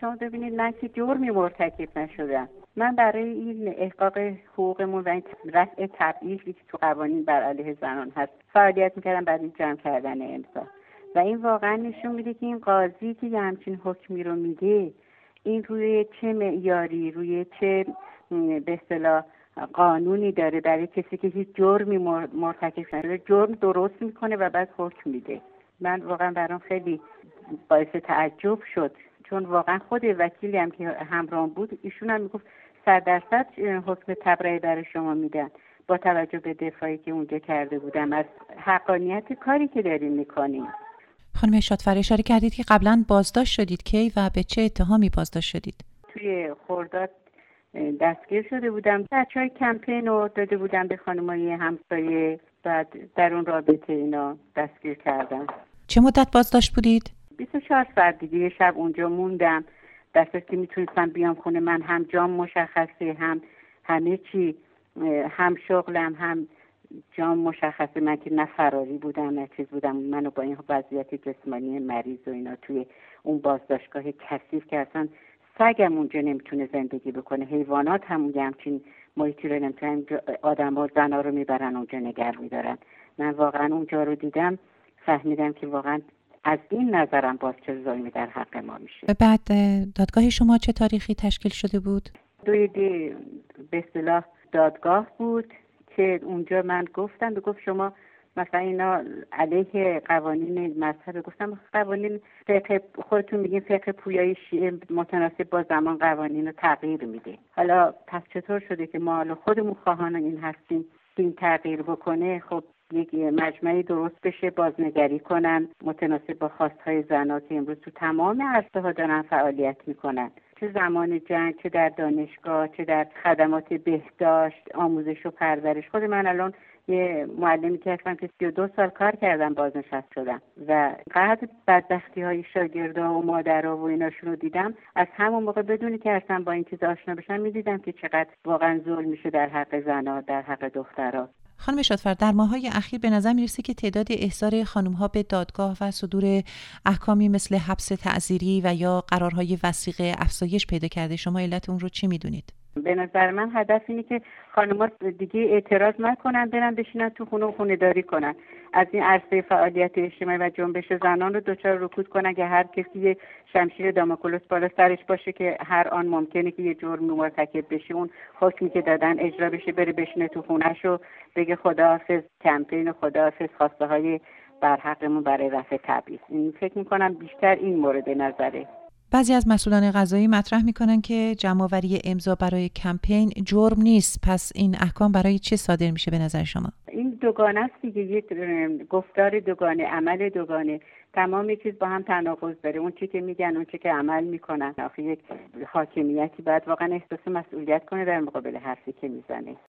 شما ببینید من که جرمی مرتکب نشدم. من برای این احقاق حقوقمون و این رفع تبعیضی که تو قوانین بر علیه زنان هست فعالیت میکردم برای جمع کردن امضا و این واقعا نشون میده که این قاضی که یه همچین حکمی رو میده این روی چه معیاری، روی چه به اصطلاح قانونی داره برای کسی که هیچ جرمی مرتکب نشده جرم درست میکنه و بعد حکم میده. من واقعا برام خیلی باعث تعجب شد، چون واقعا خود وکیلی هم که همراهم بود ایشون هم میگفت 100% حکم تبرئه برای شما میدن با توجه به دفاعی که اونجا کرده بودم از حقانیت کاری که دارین میکنین. خانم شادفر اشاره کردید که قبلا بازداشت شدید، کی و به چه اتهامی بازداشت شدید؟ توی خرداد دستگیر شده بودم. بچه‌های کمپین رو داده بودم به خانمای همسایه، بعد در اون رابطه اینا دستگیر کردن. چه مدت بازداشت بودید؟ 24 ساعت دیگه. یه شب اونجا موندم، دست که میتونستم بیام خونه. من هم جام مشخصه، هم همه چی، هم شغلم، هم جام مشخصه. من که نه فراری بودم نه چیز بودم. منو با این وضعیت جسمانی مریض و اینا توی اون بازداشتگاه کثیف که اصلا سگم اونجا نمیتونه زندگی بکنه، حیوانات هم همچین محیطی رو نمیتونن. آدم ها زن ها رو میبرن اونجا نگر میدارن. من واقعا اونجا رو دیدم، فهمیدم که واقعا از این نظرم باز چه ظلمی در حق ما میشه. بعد دادگاه شما چه تاریخی تشکیل شده بود؟ 2 دی به اصطلاح دادگاه بود که اونجا من گفتم شما مثلا اینا علیه قوانین مذهب، گفتم قوانین فقه خودتون میگین فقه پویای شیعه متناسب با زمان قوانین رو تغییر میده. حالا پس چطور شده که ما حالا خودمون خواهان این هستیم این تغییر بکنه؟ خب یک مجمعی درست بشه، بازنگری کنن متناسب با خواستهای زنها که امروز تو تمام عرصه‌ها دارن فعالیت میکنن، چه زمان جنگ، چه در دانشگاه، چه در خدمات بهداشت، آموزش و پرورش. خود من الان یه معلمی که هستم که 32 سال کار کردم بازنشسته شدم و قدر بدبختی های شاگردا و مادرها و ایناشون رو دیدم. از همون موقع بدونی که اصلا با این چیز آشنا بشم میدیدم که چقدر واقعا ظلم میشه در حق زنها، در حق دخترها. خانم شادفر، در ماه‌های اخیر به نظر میرسه که تعداد احضار خانم‌ها به دادگاه و صدور احکامی مثل حبس تعزیری و یا قرارهای وثیقه افزایش پیدا کرده. شما علت اون رو چی میدونید؟ به نظر من هدف اینه که خانم‌ها دیگه اعتراض نکنن، برن بشینن تو خونه و خونه‌داری کنن، از این عرصه فعالیت اجتماعی و جنبش زنان رو دچار رکود کنن که هر کسی یه شمشیر داموکلس بالا سرش باشه که هر آن ممکنه که یه جرم مرتکب بشه اون حکمی که دادن اجرا بشه، بره بشینه تو خونه‌ش و بگه خداحافظ کمپین، خداحافظ خواسته های بر حقمون برای رفع تبعیض. این فکر می‌کنم بیشتر این مورد نظره. بعضی از مسئولان قضایی مطرح میکنن که جمع‌آوری امضا برای کمپین جرم نیست. پس این احکام برای چه صادر میشه به نظر شما؟ این دوگانه است دیگه، یک گفتار دوگانه، عمل دوگانه، تمام چیز با هم تناقض داره. اون چی که میگن اون چی که عمل میکنن. آخه یک حاکمیتی باید واقعا احساس مسئولیت کنه در مقابل حرفی که میزنه.